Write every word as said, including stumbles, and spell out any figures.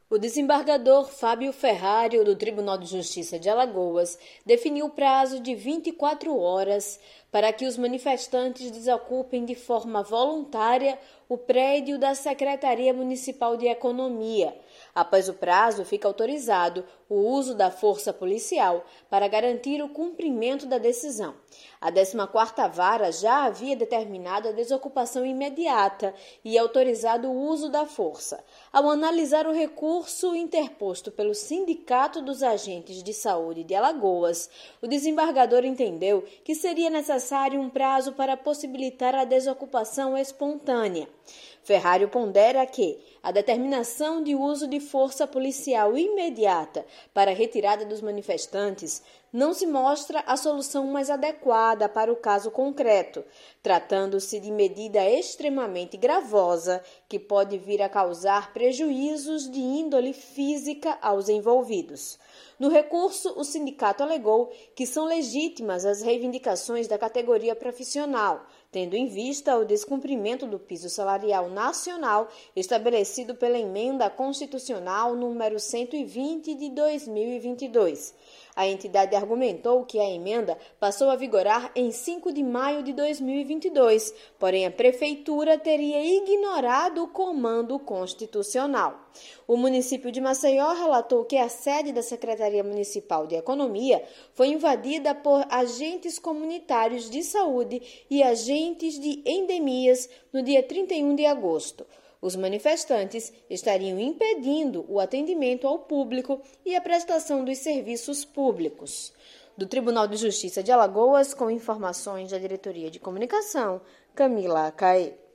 O desembargador Fábio Ferrari, do Tribunal de Justiça de Alagoas, definiu o prazo de vinte e quatro horas para que os manifestantes desocupem de forma voluntária o prédio da Secretaria Municipal de Economia. Após o prazo, fica autorizado o uso da força policial para garantir o cumprimento da decisão. A décima quarta Vara já havia determinado a desocupação imediata e autorizado o uso da força. Ao analisar o recurso interposto pelo Sindicato dos Agentes de Saúde de Alagoas, o desembargador entendeu que seria necessário um prazo para possibilitar a desocupação espontânea. Ferrari pondera que a determinação de uso de força policial imediata para a retirada dos manifestantes não se mostra a solução mais adequada para o caso concreto, tratando-se de medida extremamente gravosa que pode vir a causar prejuízos de índole física aos envolvidos. No recurso, o sindicato alegou que são legítimas as reivindicações da categoria profissional, tendo em vista o descumprimento do piso salarial nacional estabelecido pela Emenda Constitucional número cento e vinte de dois mil e vinte e dois. A entidade argumentou que a emenda passou a vigorar em cinco de maio de dois mil e vinte e dois, porém a Prefeitura teria ignorado o comando constitucional. O município de Maceió relatou que a sede da Secretaria Municipal de Economia foi invadida por agentes comunitários de saúde e agentes de endemias no dia trinta e um de agosto. Os manifestantes estariam impedindo o atendimento ao público e a prestação dos serviços públicos. Do Tribunal de Justiça de Alagoas, com informações da Diretoria de Comunicação, Camila Caê.